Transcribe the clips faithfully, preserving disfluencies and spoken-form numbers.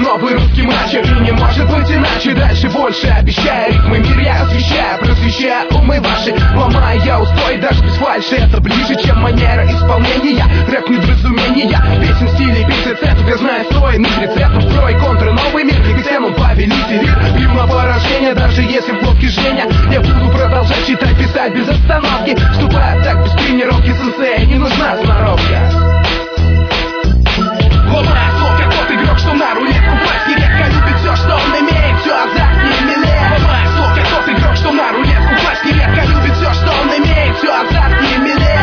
новый русский мачо. И не может быть иначе, дальше больше обещаю. Ритмы мир я освещаю, просвещаю умы ваши, ломая устой даже без фальши. Это ближе, чем манера исполнения. Рэп недоразумения, песен в стиле пятьдесят. Я знаю стройный рецепт, строй контры, новый мир. И всем повелитель, бью на поражение. Даже если в лодке Женя, я буду продолжать читать, писать без остановки. Вступая так без тренировки, сенсея не нужна сноровка. Ломая слов, как тот игрок, что на рулетку пластик. Редко любит все, что он имеет, все азартнее милее. Ломая слов, как тот игрок, что на рулетку пластик. Редко любит все, что он имеет, все азартнее милее.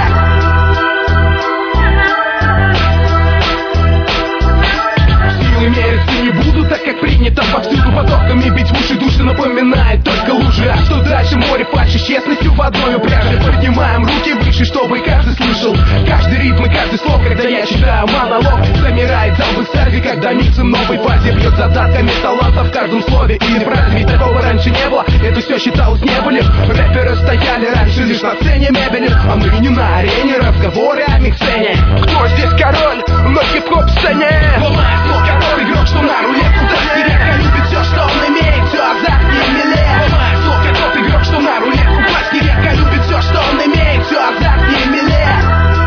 Силы мериться не буду, так как принято повсюду. Потоками бить в уши, души напоминает только лужи. А что дальше? Море фальши, честностью в одной упряжи. Поднимаем руки выше, чтобы каждый слышал каждый ритм и каждый слог. Когда я читаю монолог, замирает зал в экстазе, когда микс в новой фазе бьет задатками таланта в каждом слове или фразе. Ведь такого раньше не было, это все считалось небылем. Рэперы стояли раньше лишь на сцене мебели, а мы не на арене, разговоры о миксцене. Кто здесь король на хип-хоп сцене? Ломая слог, который игрок, что на рулетку даст. Редко любит все, что он имеет, все азартнее милее. Ломая слог, который игрок, что на рулетку даст. Редко любит все, что он имеет, все азартнее милее.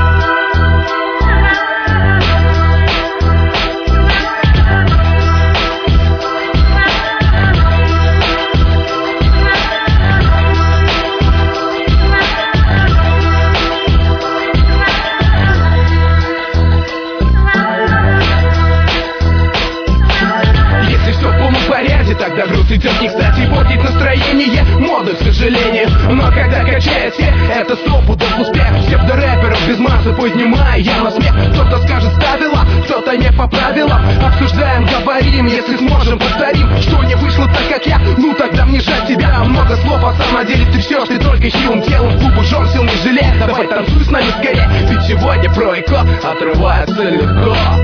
Тогда груз идет не кстати, портит настроение моды, к сожалению. Но когда качает всех, это сто пудов успех. Псевдорэперов без массы поднимая я на смех. Кто-то скажет ставила, кто-то не по правилам. Обсуждаем, говорим, если сможем повторим. Что не вышло так, как я, ну тогда мне жаль тебя. Много слов, а сам на деле ты все, ты только хилым телом. В клубу жен сил не жалеет, давай танцуй с нами скорее. Ведь сегодня про эко отрывается легко.